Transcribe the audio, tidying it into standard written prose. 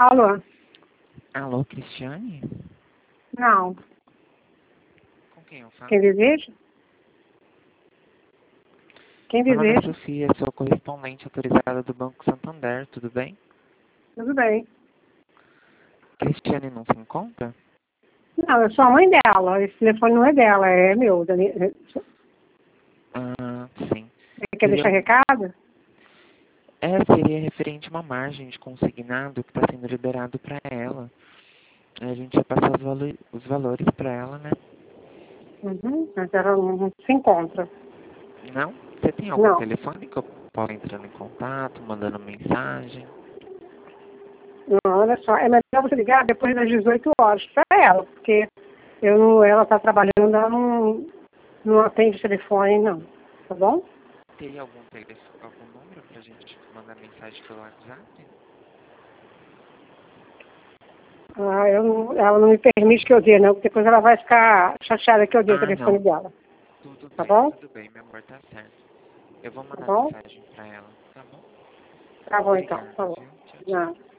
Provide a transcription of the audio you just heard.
Alô? Alô, Cristiane? Não. Com quem eu falo? Quem deseja? Quem Meu nome é deseja? Sofia, sou correspondente autorizada do Banco Santander, tudo bem? Tudo bem. Cristiane não se encontra? Não, eu sou a mãe dela. Esse telefone não é dela, é meu. Ah, sim. Quer deixar recado? Seria referente a uma margem de consignado que está sendo liberado para ela. A gente ia passar os valores para ela, né? Uhum, mas ela não se encontra. Não? Você tem algum Não. telefone que eu possa entrar em contato, mandando mensagem? Não, olha só. É melhor você ligar depois das 18 horas para ela, porque ela está trabalhando, ela não atende o telefone, não. Tá bom? Teria algum número para a gente mandar mensagem pelo WhatsApp? Ela não me permite que eu dê, não, porque depois ela vai ficar chateada que eu dê o Ah, telefone não. dela. Tá bom? Tudo bem, meu amor, tá certo. Eu vou Tá mandar bom? mensagem para ela, tá bom? Tá bom então. Obrigado, Tá bom. viu? Tchau, tchau. Não.